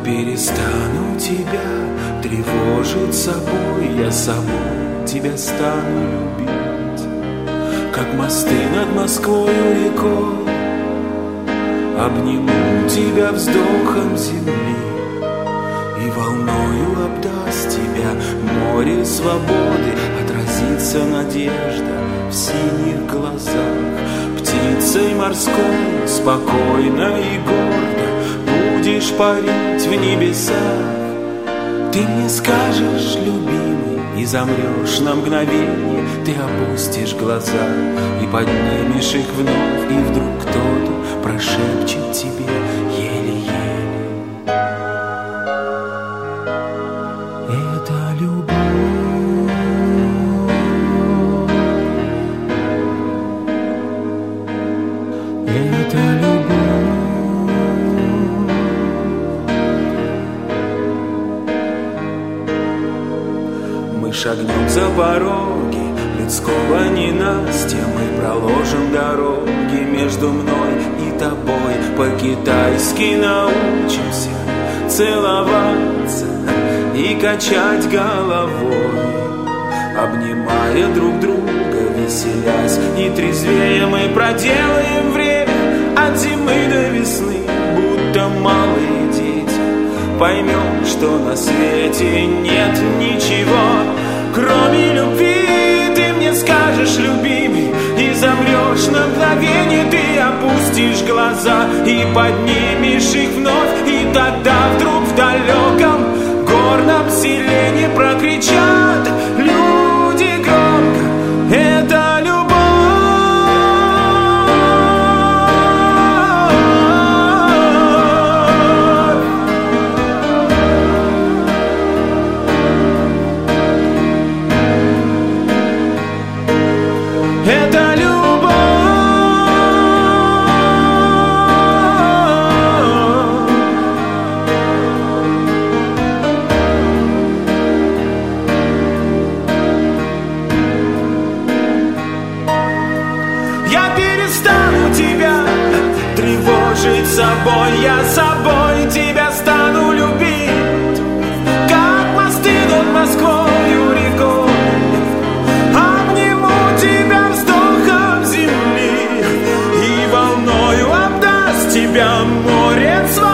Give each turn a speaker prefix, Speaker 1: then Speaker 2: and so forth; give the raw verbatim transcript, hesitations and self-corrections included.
Speaker 1: перестану тебя тревожить собой, я собой тебя стану любить, как мосты над Москвою рекой. Обниму тебя вздохом земли и волною обдаст тебя море свободы. Отразится надежда в синих глазах, птицей морской спокойно и гордо будешь парить в небесах. Ты мне скажешь, любимый, и замрешь на мгновение. Ты опустишь глаза и поднимешь их вновь, и вдруг кто-то прошепчет тебе еле-еле: это любовь. Это любовь. Мы шагнем за пороги людского ненастья, мы проложим дороги между мной и тобой. По-китайски научимся целоваться и качать головой, обнимая друг друга, веселясь и трезвея. Мы проделаем время от зимы до весны, будто малые дети. Поймем, что на свете нет ничего, кроме любви. Ты мне скажешь, любимый, и замрешь на мгновение. Ты опустишь глаза и поднимешь их вновь, и тогда вдруг в далеком горном селении прокричат люди громко: это любовь. Это любовь. Я перестану тебя тревожить собой, я собой тебя стану любить, как мосты над Москвою рекой. Обниму тебя вздохом земли и волною обдаст тебя море свободы.